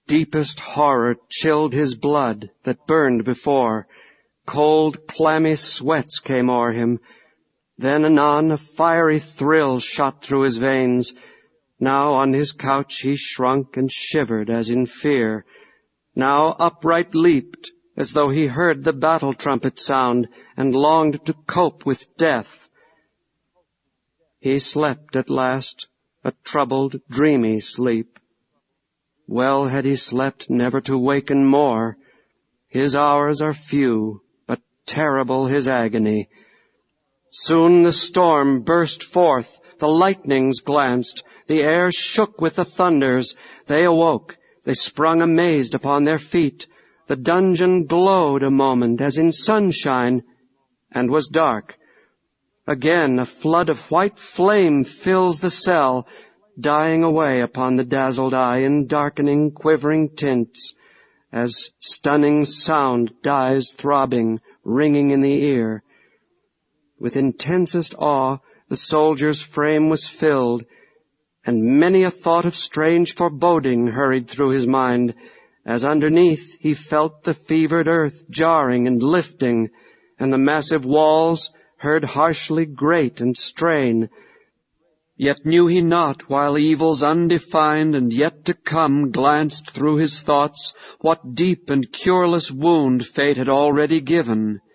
Deepest horror chilled his blood that burned before. Cold, clammy sweats came o'er him. Then anon a fiery thrill shot through his veins. Now on his couch he shrunk and shivered as in fear. Now upright leaped, as though he heard the battle trumpet sound, and longed to cope with death. He slept at last, a troubled, dreamy sleep. Well had he slept never to waken more. His hours are few, but terrible his agony. Soon the storm burst forth, the lightnings glanced, the air shook with the thunders. They awoke, they sprung amazed upon their feet. The dungeon glowed a moment as in sunshine, and was dark. Again a flood of white flame fills the cell, dying away upon the dazzled eye in darkening, quivering tints, as stunning sound dies throbbing, ringing in the ear. With intensest awe the soldier's frame was filled, and many a thought of strange foreboding hurried through his mind, as underneath he felt the fevered earth jarring and lifting, and the massive walls heard harshly grate and strain. Yet knew he not, while evils undefined and yet to come glanced through his thoughts, what deep and cureless wound fate had already given.